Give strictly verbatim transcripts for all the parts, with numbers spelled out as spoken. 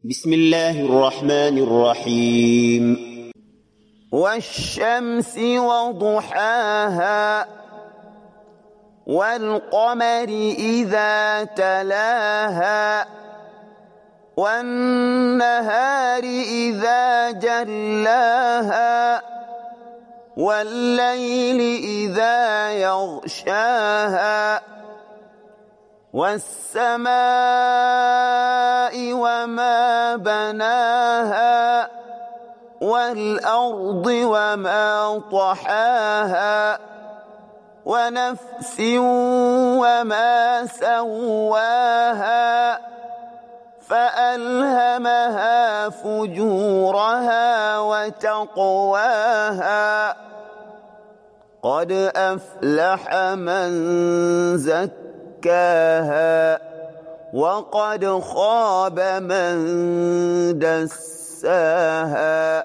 بسم الله الرحمن الرحيم والشمس وضحاها والقمر إذا تلاها والنهار إذا جلاها والليل إذا يغشاها والسماء وما بناها والأرض وما طحاها ونفس وما سواها فألهمها فجورها وتقواها قد أفلح من زكاها وقد خاب من دساها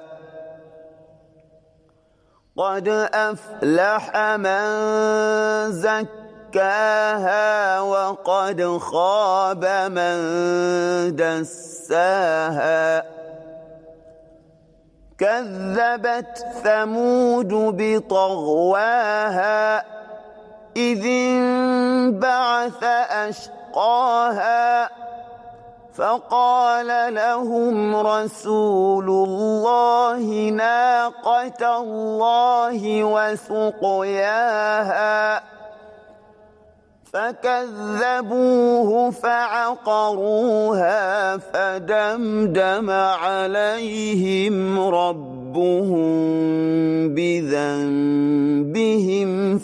قد أفلح من زكاها وقد خاب من دساها كذبت ثمود بطغواها إذ انبعث أشقاها فقال لهم رسول الله ناقة الله وسقياها فكذبوه فعقروها فدمدم عليهم ربهم بذنبهم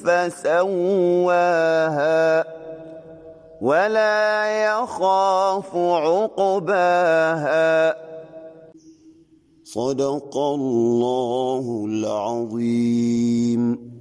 فسواها ولا يخاف عقباها صدق الله العظيم.